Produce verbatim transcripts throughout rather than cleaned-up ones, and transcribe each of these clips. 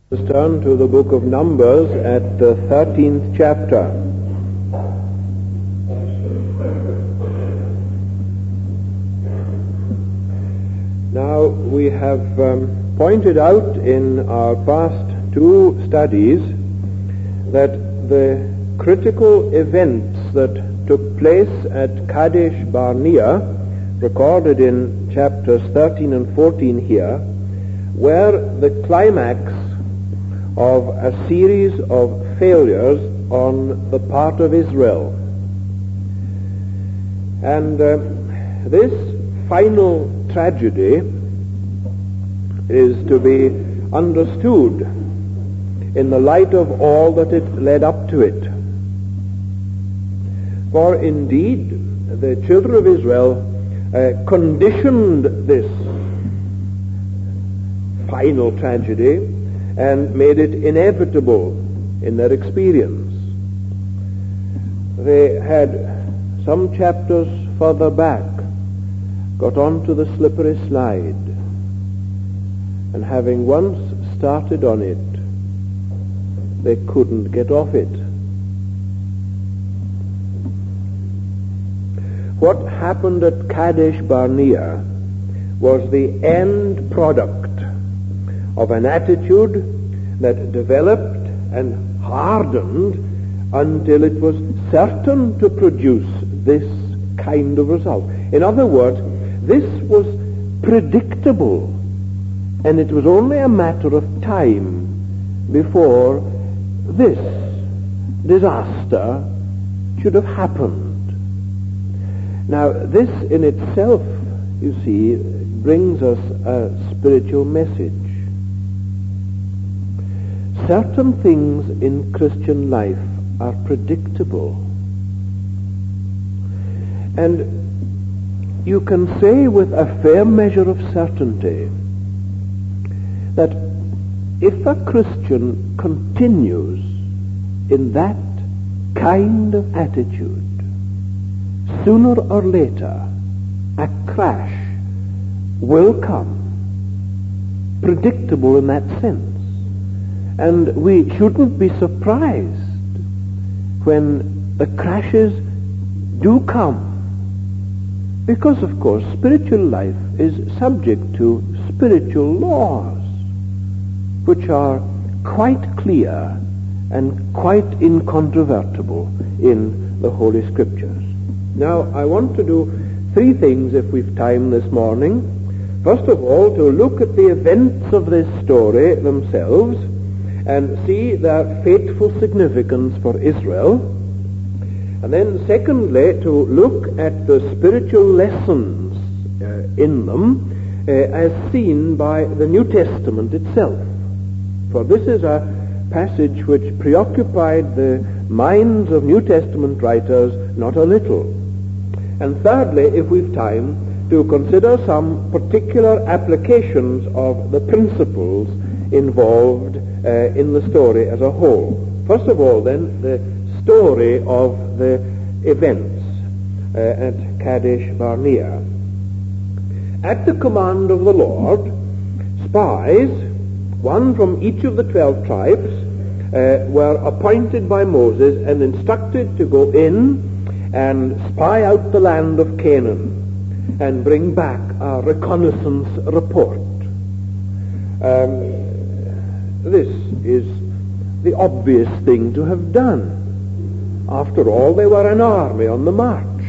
Let's turn to the book of Numbers at the thirteenth chapter. Now, we have um, pointed out in our past two studies that the critical events that took place at Kadesh Barnea, recorded in chapters thirteen and fourteen here, were the climax of a series of failures on the part of Israel. And uh, this final tragedy is to be understood in the light of all that it led up to it. For indeed, the children of Israel uh, conditioned this final tragedy and made it inevitable in their experience. They had, some chapters further back, got onto the slippery slide, and having once started on it, they couldn't get off it. What happened at Kadesh Barnea was the end product of an attitude that developed and hardened until it was certain to produce this kind of result. In other words, this was predictable, and it was only a matter of time before this disaster should have happened. Now, this in itself, you see, brings us a spiritual message. Certain things in Christian life are predictable. And you can say with a fair measure of certainty that if a Christian continues in that kind of attitude, sooner or later a crash will come, predictable in that sense. And we shouldn't be surprised when the crashes do come, because, of course, spiritual life is subject to spiritual laws, which are quite clear and quite incontrovertible in the Holy Scriptures. Now, I want to do three things, if we've time this morning. First of all, to look at the events of this story themselves, and see their fateful significance for Israel. And then secondly, to look at the spiritual lessons uh, in them uh, as seen by the New Testament itself. For this is a passage which preoccupied the minds of New Testament writers not a little. And thirdly, if we've time, to consider some particular applications of the principles involved Uh, in the story as a whole. First of all, then, the story of the events uh, at Kadesh Barnea. At the command of the Lord, spies, one from each of the twelve tribes, uh, were appointed by Moses and instructed to go in and spy out the land of Canaan and bring back a reconnaissance report. Um, This is the obvious thing to have done. After all, they were an army on the march,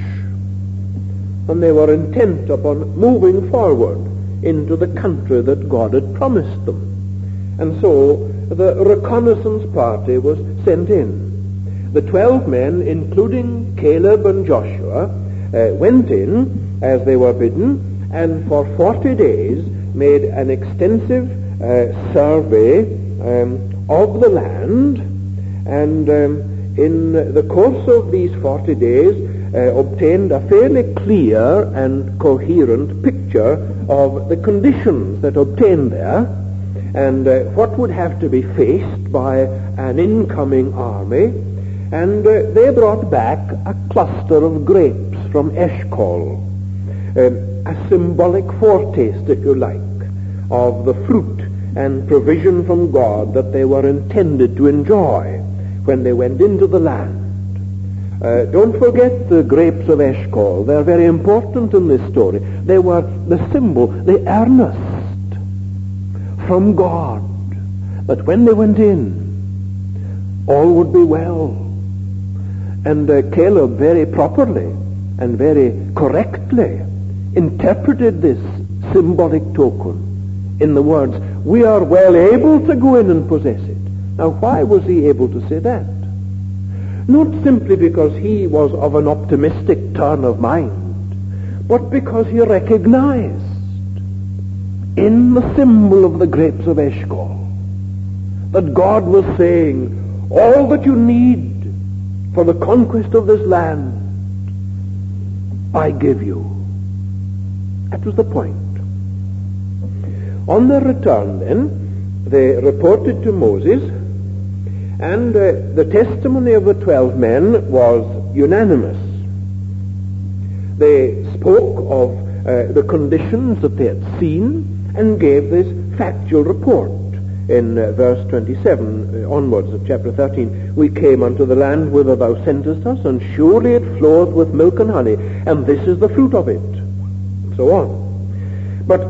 and they were intent upon moving forward into the country that God had promised them. And so the reconnaissance party was sent in. The twelve men, including Caleb and Joshua, uh, went in as they were bidden, and for forty days made an extensive uh, survey Um, of the land, and um, in the course of these forty days uh, obtained a fairly clear and coherent picture of the conditions that obtained there, and uh, what would have to be faced by an incoming army, and uh, they brought back a cluster of grapes from Eshcol, um, a symbolic foretaste, if you like, of the fruit and provision from God that they were intended to enjoy when they went into the land. Uh, don't forget the grapes of Eshcol. They're very important in this story. They were the symbol, the earnest from God that when they went in, all would be well. And uh, Caleb very properly and very correctly interpreted this symbolic token in the words, we are well able to go in and possess it. Now, why was he able to say that? Not simply because he was of an optimistic turn of mind, but because he recognized in the symbol of the grapes of Eshcol that God was saying, all that you need for the conquest of this land, I give you. That was the point. On their return then, they reported to Moses, and uh, the testimony of the twelve men was unanimous. They spoke of uh, the conditions that they had seen and gave this factual report. In uh, verse twenty-seven uh, onwards of chapter thirteen, we came unto the land whither thou sentest us, and surely it floweth with milk and honey, and this is the fruit of it. And so on. But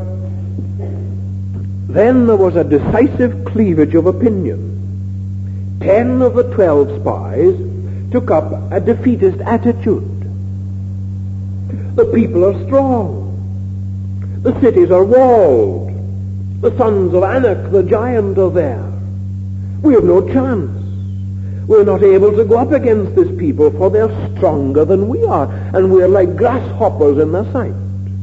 then there was a decisive cleavage of opinion. Ten of the twelve spies took up a defeatist attitude. The people are strong. The cities are walled. The sons of Anak, the giant, are there. We have no chance. We're not able to go up against this people, for they're stronger than we are, and we're like grasshoppers in their sight.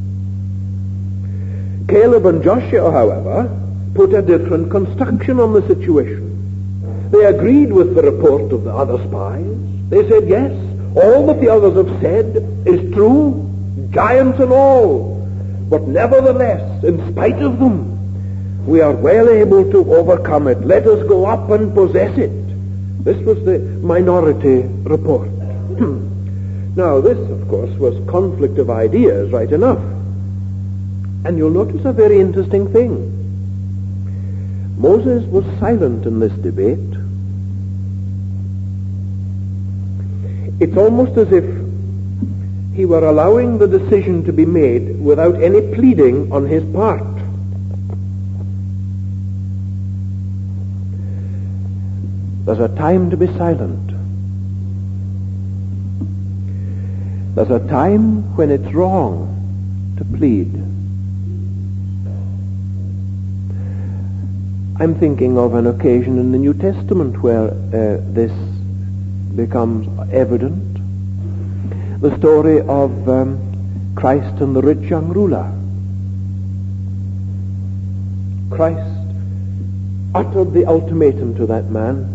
Caleb and Joshua, however, put a different construction on the situation. They agreed with the report of the other spies. They said, yes, all that the others have said is true, giants and all. But nevertheless, in spite of them, we are well able to overcome it. Let us go up and possess it. This was the minority report. Now, this, of course, was conflict of ideas, right enough. And you'll notice a very interesting thing. Moses was silent in this debate. It's almost as if he were allowing the decision to be made without any pleading on his part. There's a time to be silent. There's a time when it's wrong to plead. I'm thinking of an occasion in the New Testament where uh, this becomes evident. The story of um, Christ and the rich young ruler. Christ uttered the ultimatum to that man,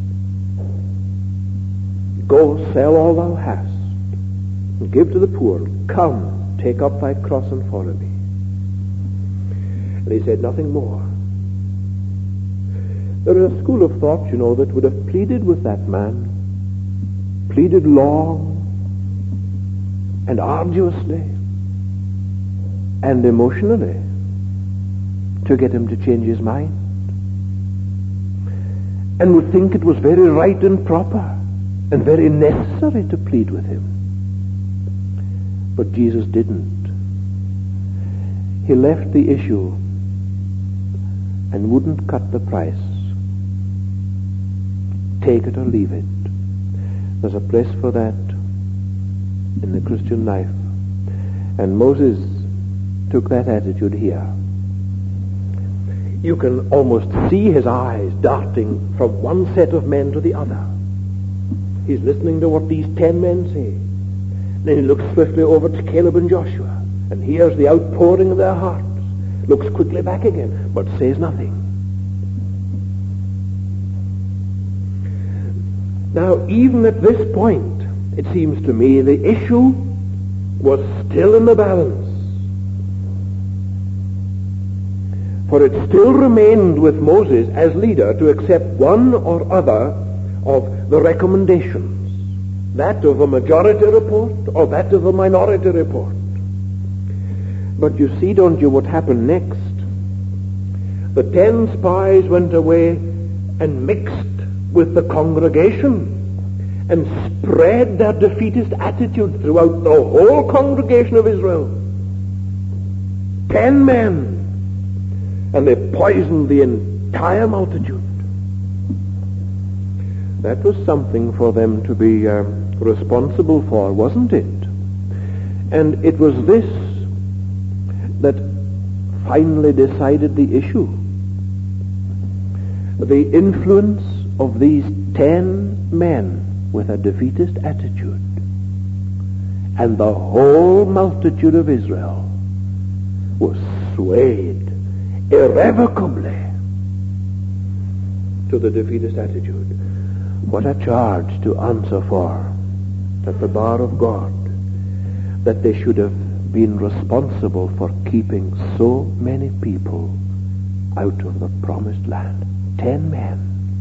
go sell all thou hast and give to the poor. Come, take up thy cross and follow me. And he said nothing more. There is a school of thought, you know, that would have pleaded with that man, pleaded long and arduously and emotionally to get him to change his mind, and would think it was very right and proper and very necessary to plead with him. But Jesus didn't. He left the issue and wouldn't cut the price. Take it or leave it. There's a place for that in the Christian life. And Moses took that attitude here. You can almost see his eyes darting from one set of men to the other. He's listening to what these ten men say. Then he looks swiftly over to Caleb and Joshua and hears the outpouring of their hearts. Looks quickly back again, but says nothing. Now, even at this point, it seems to me the issue was still in the balance. For it still remained with Moses as leader to accept one or other of the recommendations, that of a majority report or that of a minority report. But you see, don't you, what happened next? The ten spies went away and mixed with the congregation and spread their defeatist attitude throughout the whole congregation of Israel. Ten men, and they poisoned the entire multitude. That was something for them to be uh, responsible for, wasn't it? And it was this that finally decided the issue. The influence of these ten men with a defeatist attitude, and the whole multitude of Israel was swayed irrevocably to the defeatist attitude. What a charge to answer for at the bar of God, that they should have been responsible for keeping so many people out of the promised land. Ten men.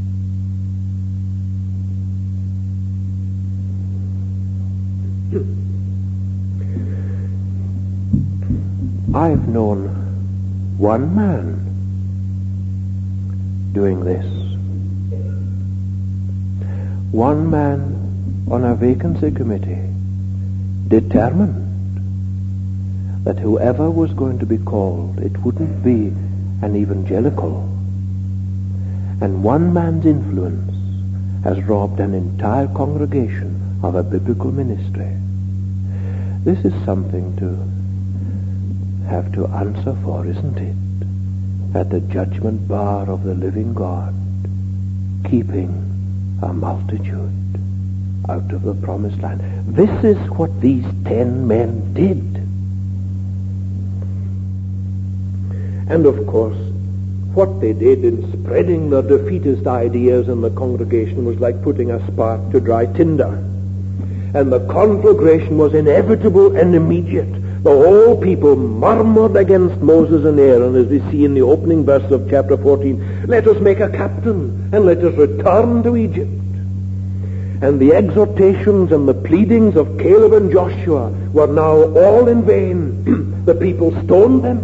I've known one man doing this. One man on a vacancy committee, determined that whoever was going to be called, it wouldn't be an evangelical. And one man's influence has robbed an entire congregation of a biblical ministry. This is something to have to answer for, isn't it? At the judgment bar of the living God, keeping a multitude out of the promised land. This is what these ten men did. And of course, what they did in spreading their defeatist ideas in the congregation was like putting a spark to dry tinder. And the conflagration was inevitable and immediate. The whole people murmured against Moses and Aaron, as we see in the opening verse of chapter fourteen. Let us make a captain, and let us return to Egypt. And the exhortations and the pleadings of Caleb and Joshua were now all in vain. The people stoned them.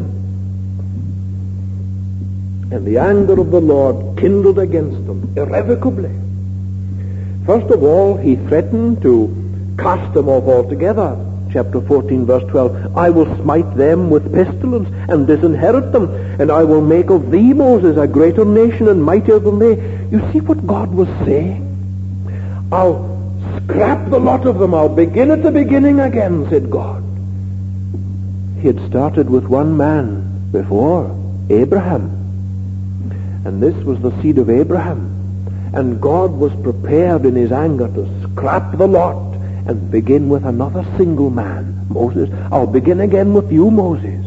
And the anger of the Lord kindled against them irrevocably. First of all, he threatened to cast them off altogether. Chapter fourteen, verse twelve, I will smite them with pestilence and disinherit them, and I will make of thee, Moses, a greater nation and mightier than they. You see what God was saying? I'll scrap the lot of them. I'll begin at the beginning again, said God. He had started with one man before, Abraham. And this was the seed of Abraham. And God was prepared in his anger to scrap the lot and begin with another single man, Moses. I'll begin again with you, Moses.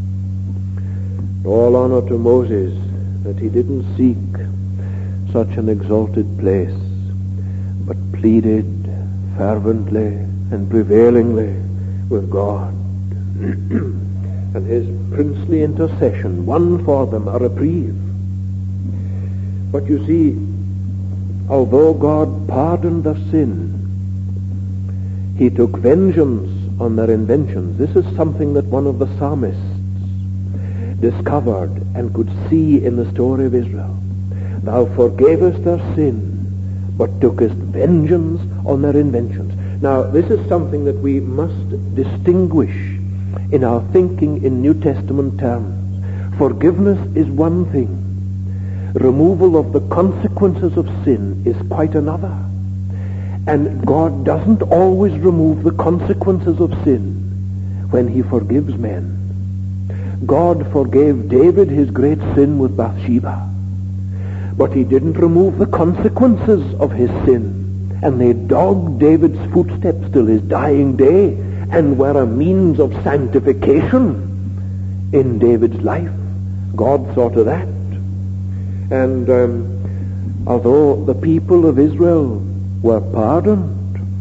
All honor to Moses that he didn't seek such an exalted place, but pleaded fervently and prevailingly with God. And his princely intercession won for them a reprieve. But you see, although God pardoned their sin, he took vengeance on their inventions. This is something that one of the psalmists discovered and could see in the story of Israel. Thou forgavest their sin, but tookest vengeance on their inventions. Now, this is something that we must distinguish in our thinking in New Testament terms. Forgiveness is one thing. Removal of the consequences of sin is quite another. And God doesn't always remove the consequences of sin when he forgives men. God forgave David his great sin with Bathsheba, but he didn't remove the consequences of his sin, and they dogged David's footsteps till his dying day and were a means of sanctification in David's life. God saw to that. And um, although the people of Israel were pardoned,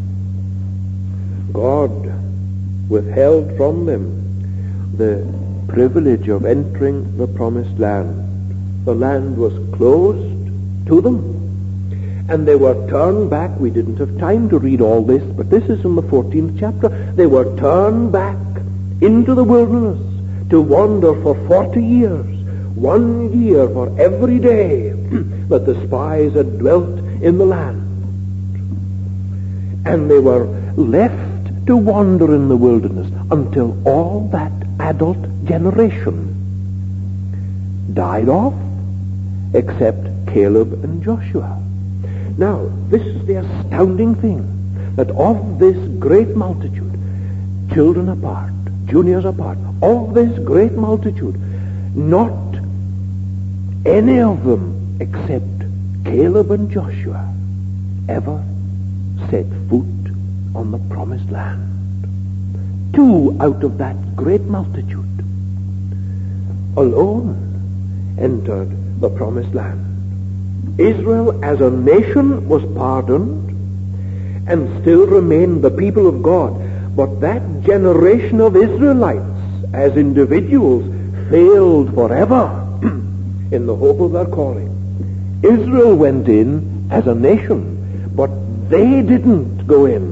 God withheld from them the privilege of entering the promised land. The land was closed to them, and they were turned back. We didn't have time to read all this, but this is in the fourteenth chapter. They were turned back into the wilderness to wander for forty years, One year for every day that the spies had dwelt in the land. And they were left to wander in the wilderness until all that adult generation died off, except Caleb and Joshua. Now, this is the astounding thing, that of this great multitude, children apart, juniors apart, of this great multitude, not any of them except Caleb and Joshua ever set foot on the promised land. Two out of that great multitude alone entered the promised land. Israel as a nation was pardoned and still remained the people of God, but that generation of Israelites as individuals failed forever in the hope of their calling. Israel went in as a nation, but they didn't go in.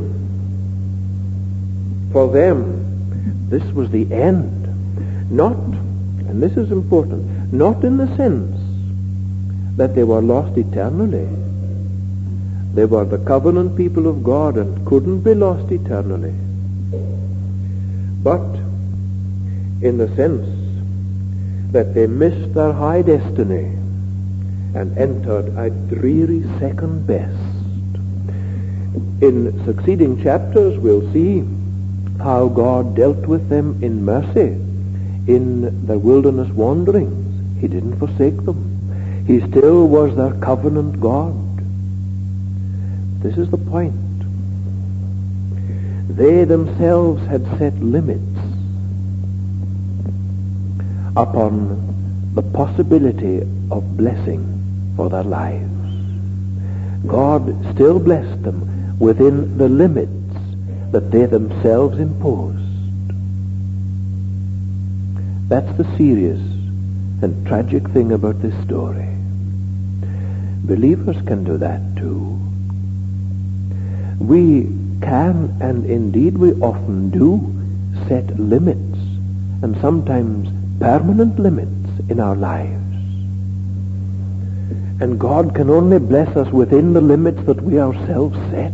For them, this was the end. Not, and this is important, not in the sense that they were lost eternally. They were the covenant people of God and couldn't be lost eternally. But in the sense that they missed their high destiny and entered a dreary second best. In succeeding chapters we'll see how God dealt with them in mercy in their wilderness wanderings. He didn't forsake them. He still was their covenant God. This is the point. They themselves had set limits upon the possibility of blessing for their lives. God still blessed them within the limits that they themselves imposed. That's the serious and tragic thing about this story. Believers can do that too. We can, and indeed we often do, set limits, and sometimes permanent limits in our lives. And God can only bless us within the limits that we ourselves set.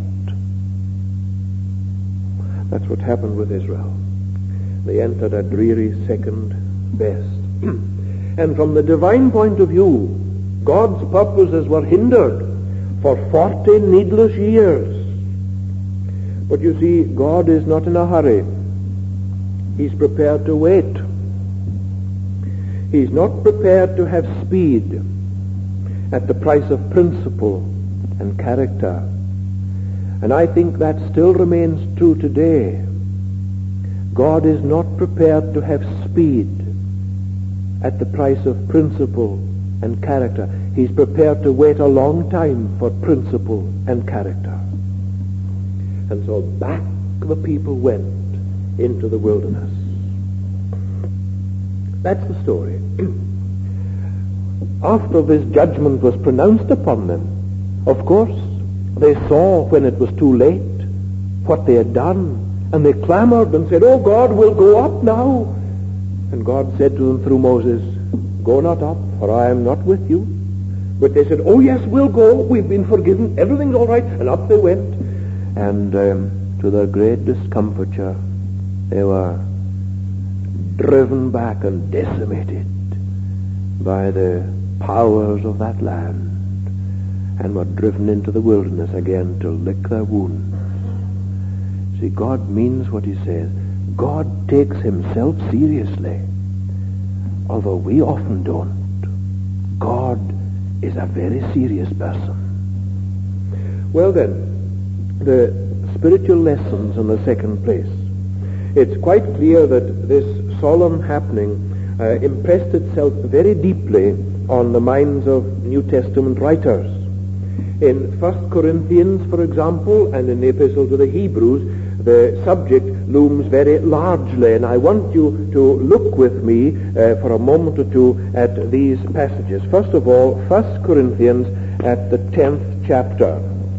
That's what happened with Israel. They entered a dreary second best. And from the divine point of view, God's purposes were hindered for forty needless years. But you see, God is not in a hurry. He's prepared to wait. He's not prepared to have speed at the price of principle and character. And I think that still remains true today. God is not prepared to have speed at the price of principle and character. He's prepared to wait a long time for principle and character. And so back the people went into the wilderness. That's the story. After this judgment was pronounced upon them, of course, they saw when it was too late what they had done, and they clamored and said, "Oh God, we'll go up now." And God said to them through Moses, "Go not up, for I am not with you." But they said, "Oh yes, we'll go. We've been forgiven. Everything's all right." And up they went. And um, to their great discomfiture, they were driven back and decimated by the powers of that land, and were driven into the wilderness again to lick their wounds. See, God means what he says. God takes himself seriously, although we often don't. God is a very serious person. Well then, the spiritual lessons in the second place. It's quite clear that this solemn happening uh, impressed itself very deeply on the minds of New Testament writers. In First Corinthians, for example, and in the Epistle to the Hebrews, the subject looms very largely, and I want you to look with me uh, for a moment or two at these passages. First of all, First Corinthians at the tenth chapter.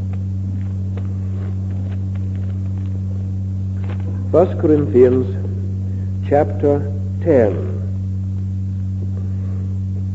First Corinthians chapter ten.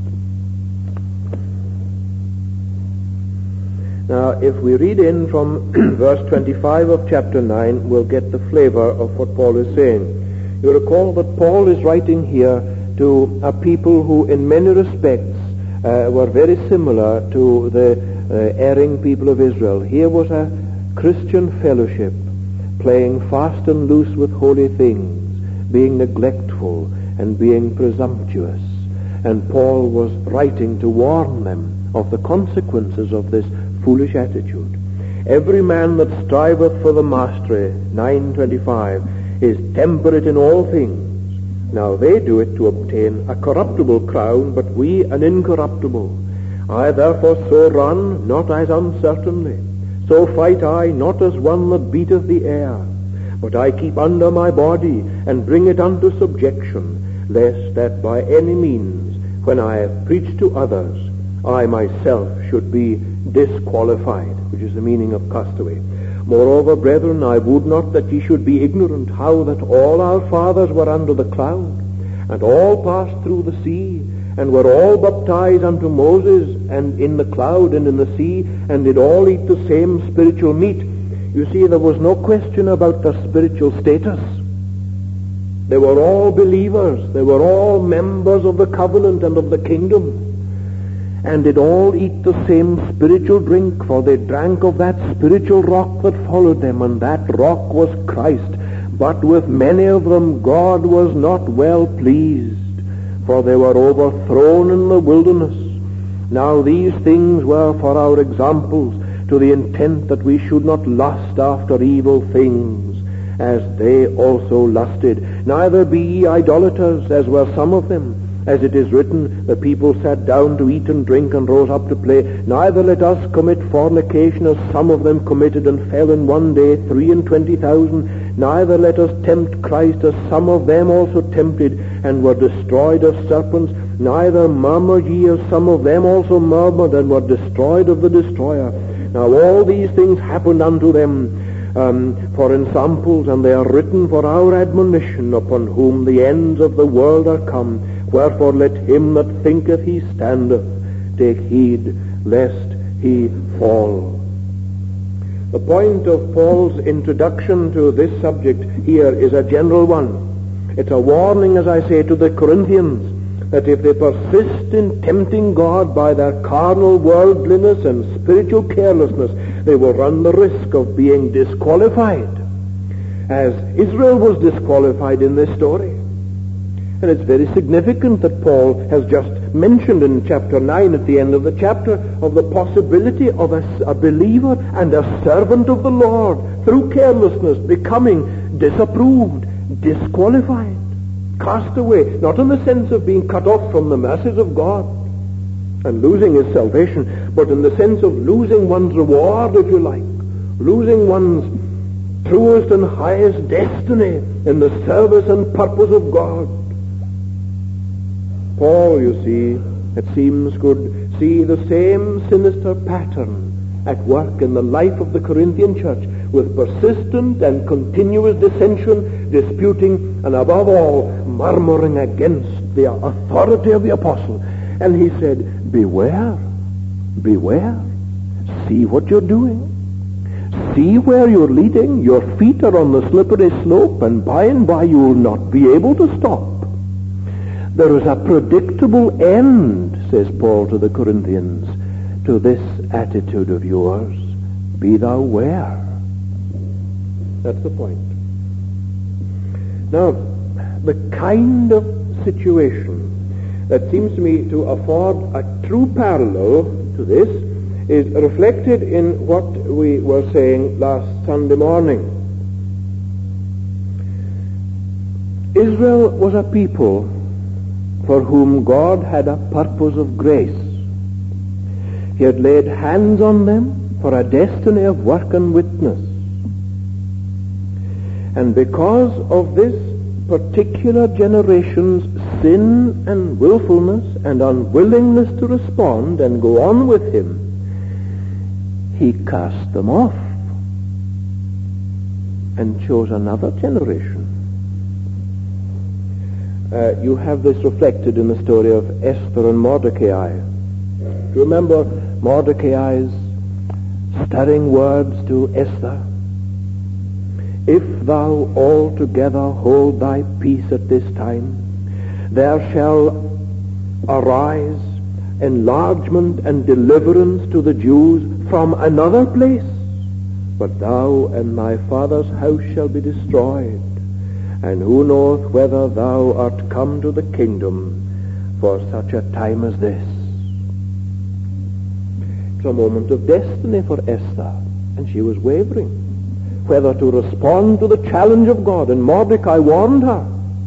Now, if we read in from verse twenty-five of chapter nine, we'll get the flavor of what Paul is saying. You recall that Paul is writing here to a people who in many respects uh, were very similar to the uh, erring people of Israel. Here was a Christian fellowship playing fast and loose with holy things, being neglectful and being presumptuous. And Paul was writing to warn them of the consequences of this foolish attitude. Every man that striveth for the mastery, nine twenty-five, is temperate in all things. Now they do it to obtain a corruptible crown, but we an incorruptible. I therefore so run, not as uncertainly. So fight I, not as one that beateth the air. But I keep under my body, and bring it unto subjection, lest that by any means, when I have preached to others, I myself should be disqualified, which is the meaning of castaway. Moreover, brethren, I would not that ye should be ignorant how that all our fathers were under the cloud, and all passed through the sea, and were all baptized unto Moses, and in the cloud and in the sea, and did all eat the same spiritual meat. You see, there was no question about their spiritual status. They were all believers. They were all members of the covenant and of the kingdom. And did all eat the same spiritual drink, for they drank of that spiritual rock that followed them, and that rock was Christ. But with many of them God was not well pleased, for they were overthrown in the wilderness. Now these things were for our examples, to the intent that we should not lust after evil things, as they also lusted. Neither be ye idolaters, as were some of them. As it is written, the people sat down to eat and drink and rose up to play. Neither let us commit fornication, as some of them committed and fell in one day three and twenty thousand. Neither let us tempt Christ, as some of them also tempted and were destroyed of serpents. Neither murmur ye, as some of them also murmured and were destroyed of the destroyer. Now all these things happened unto them um, for ensamples, and they are written for our admonition, upon whom the ends of the world are come. Wherefore let him that thinketh he standeth take heed lest he fall. The point of Paul's introduction to this subject here is a general one. It's a warning, as I say, to the Corinthians, that if they persist in tempting God by their carnal worldliness and spiritual carelessness, they will run the risk of being disqualified, as Israel was disqualified in this story. And it's very significant that Paul has just mentioned in chapter nine, at the end of the chapter, of the possibility of a, a believer and a servant of the Lord, through carelessness, becoming disapproved, disqualified, cast away, not in the sense of being cut off from the mercies of God and losing his salvation, but in the sense of losing one's reward, if you like, losing one's truest and highest destiny in the service and purpose of God. Paul, you see, it seems, could see the same sinister pattern at work in the life of the Corinthian church, with persistent and continuous dissension, disputing, and above all, murmuring against the authority of the apostle. And he said, beware, beware, see what you're doing. See where you're leading. Your feet are on the slippery slope, and by and by you will not be able to stop. There is a predictable end, says Paul to the Corinthians, to this attitude of yours. Be thou ware. That's the point. Now, the kind of situation that seems to me to afford a true parallel to this is reflected in what we were saying last Sunday morning. Israel was a people for whom God had a purpose of grace. He had laid hands on them for a destiny of work and witness. And because of this particular generation's sin and willfulness and unwillingness to respond and go on with him, he cast them off and chose another generation. Uh, you have this reflected in the story of Esther and Mordecai. Do you remember Mordecai's stirring words to Esther. If thou altogether hold thy peace at this time, there shall arise enlargement and deliverance to the Jews from another place, but thou and thy father's house shall be destroyed. And who knoweth whether thou art come to the kingdom for such a time as this? It's a moment of destiny for Esther, and she was wavering whether to respond to the challenge of God, and Mordecai warned her.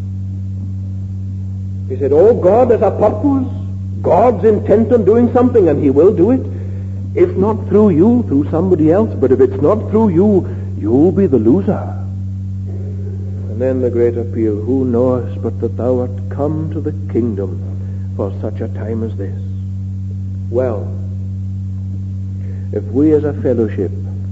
He said, oh, God has a purpose. God's intent on doing something, and he will do it. If not through you, through somebody else. But if it's not through you, you'll be the loser. And then the great appeal, who knowest but that thou art come to the kingdom for such a time as this? Well, if we as a fellowship,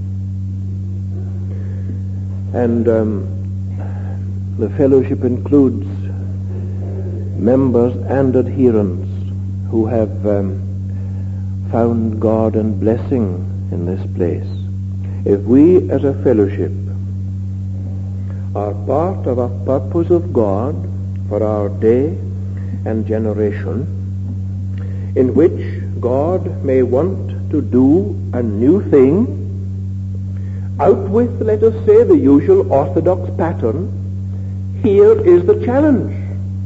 and um, the fellowship includes members and adherents who have um, found God and blessing in this place, if we as a fellowship are part of a purpose of God for our day and generation, in which God may want to do a new thing, out with, let us say, the usual orthodox pattern, here is the challenge.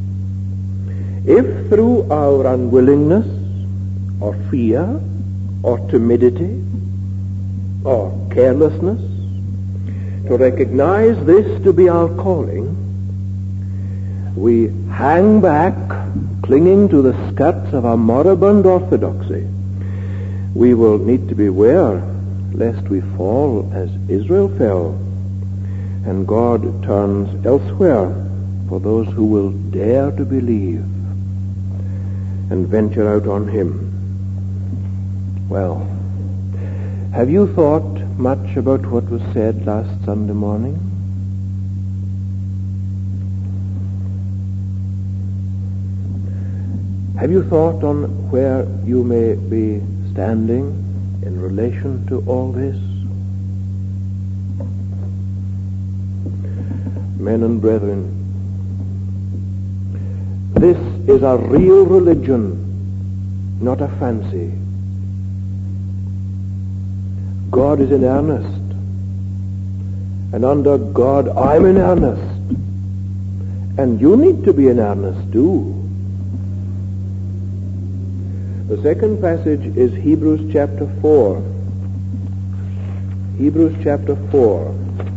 If through our unwillingness, or fear, or timidity, or carelessness, to recognize this to be our calling, we hang back, clinging to the skirts of our moribund orthodoxy, we will need to beware lest we fall as Israel fell, and God turns elsewhere for those who will dare to believe and venture out on him. Well, have you thought much about what was said last Sunday morning? Have you thought on where you may be standing in relation to all this? Men and brethren, this is a real religion, not a fancy. God is in earnest, and under God I'm in earnest, and you need to be in earnest too. The second passage is Hebrews chapter four. Hebrews chapter four.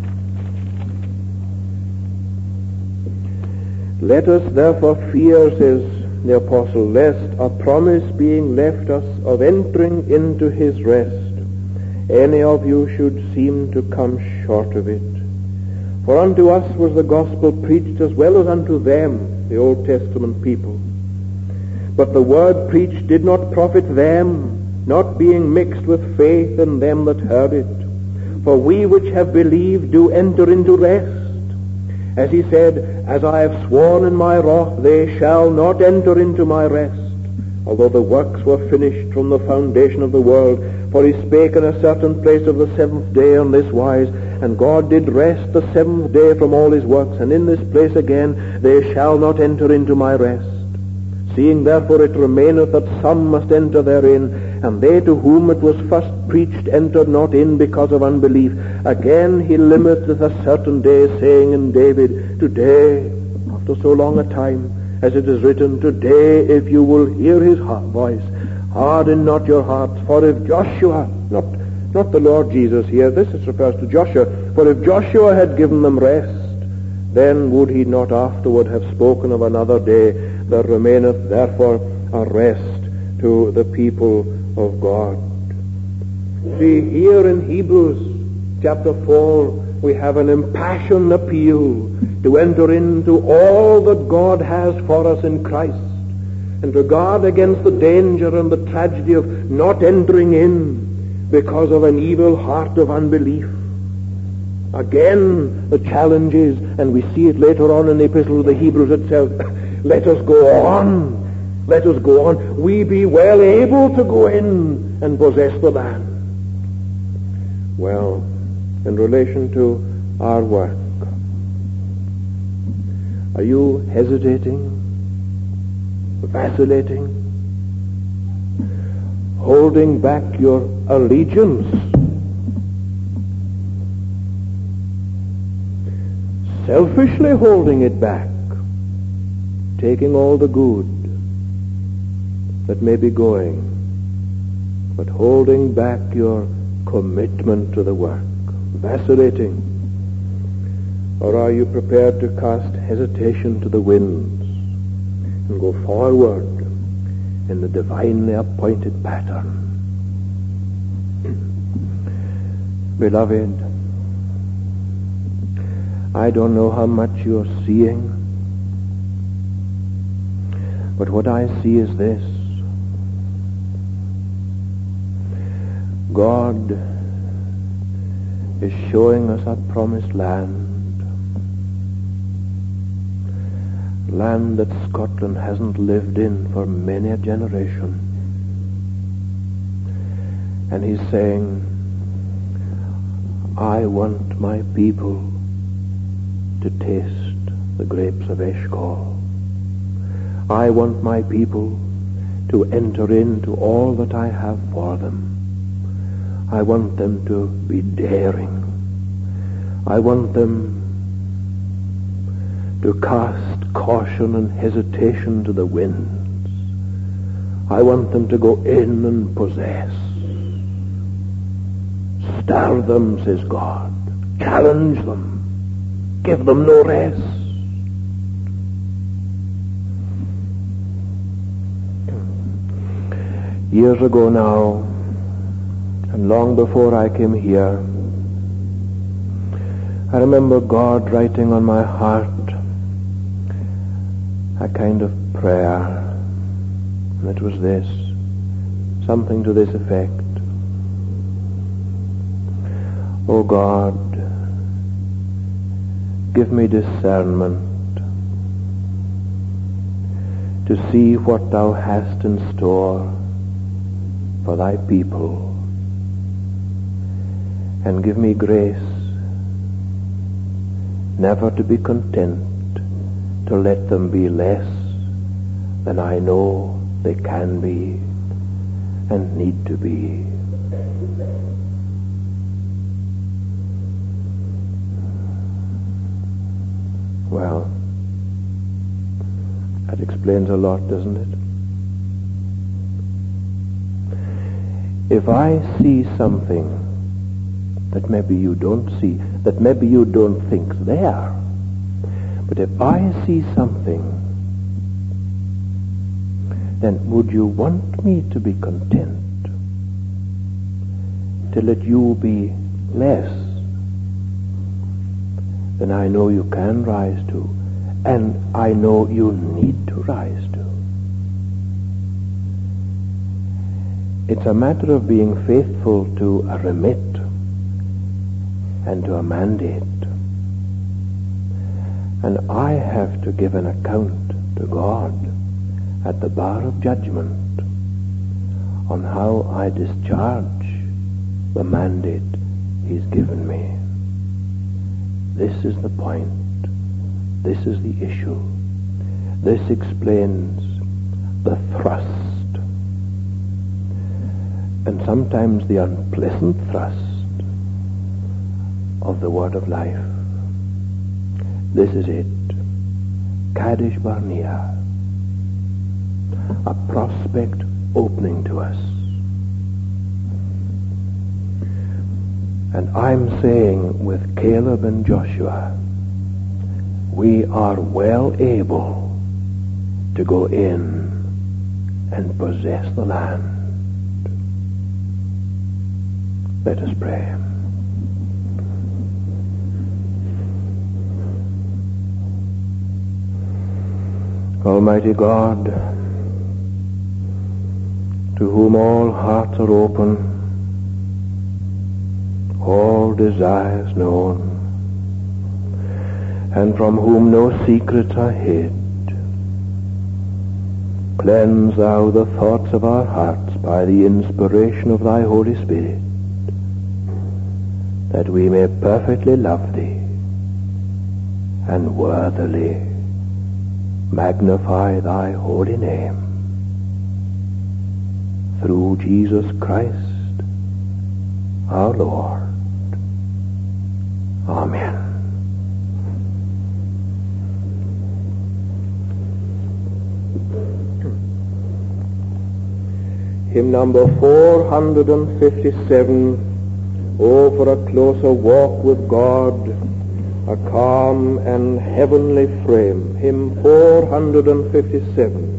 Let us therefore fear, says the apostle, lest a promise being left us of entering into his rest, any of you should seem to come short of it. For unto us was the gospel preached as well as unto them, the Old Testament people. But the word preached did not profit them, not being mixed with faith in them that heard it. For we which have believed do enter into rest. As he said, as I have sworn in my wrath, they shall not enter into my rest, although the works were finished from the foundation of the world. For he spake in a certain place of the seventh day on this wise, and God did rest the seventh day from all his works, and in this place again, they shall not enter into my rest. Seeing therefore it remaineth that some must enter therein, and they to whom it was first preached entered not in because of unbelief. Again he limiteth a certain day, saying in David, Today, after so long a time, as it is written, Today, if you will hear his voice, harden not your hearts. For if Joshua, not, not the Lord Jesus here, this is refers to Joshua, for if Joshua had given them rest, then would he not afterward have spoken of another day? There remaineth therefore a rest to the people of God. See, here in Hebrews chapter four, we have an impassioned appeal to enter into all that God has for us in Christ, and to guard against the danger and the tragedy of not entering in because of an evil heart of unbelief. Again, the challenge is, and we see it later on in the epistle of the Hebrews itself, let us go on, let us go on. We be well able to go in and possess the land. Well, in relation to our work, are you hesitating, vacillating, holding back your allegiance, selfishly holding it back, taking all the good that may be going, but holding back your commitment to the work, vacillating? Or are you prepared to cast hesitation to the winds and go forward in the divinely appointed pattern? Beloved, I don't know how much you're seeing, but what I see is this. God is showing us a promised land, land that Scotland hasn't lived in for many a generation. And he's saying, I want my people to taste the grapes of Eshcol. I want my people to enter into all that I have for them. I want them to be daring. I want them to cast caution and hesitation to the winds. I want them to go in and possess. Stir them, says God. Challenge them. Give them no rest. Years ago now, and long before I came here, I remember God writing on my heart a kind of prayer, and it was this, something to this effect. O God, give me discernment to see what thou hast in store for thy people, and give me grace never to be content to let them be less than I know they can be and need to be. Well, that explains a lot, doesn't it? If I see something that maybe you don't see, that maybe you don't think's there, but if I see something, then would you want me to be content to let you be less than I know you can rise to, and I know you need to rise to? It's a matter of being faithful to a remit and to a mandate. And I have to give an account to God at the bar of judgment on how I discharge the mandate he's given me. This is the point. This is the issue. This explains the thrust, and sometimes the unpleasant thrust, of the word of life. This is it. Kadesh Barnea. A prospect opening to us. And I'm saying with Caleb and Joshua, we are well able to go in and possess the land. Let us pray. Almighty God, to whom all hearts are open, all desires known, and from whom no secrets are hid, cleanse thou the thoughts of our hearts by the inspiration of thy Holy Spirit, that we may perfectly love thee and worthily magnify thy holy name. Through Jesus Christ, our Lord. Amen. Hymn number four hundred fifty-seven, Oh, for a closer walk with God, a calm and heavenly frame. Hymn four hundred fifty-seven.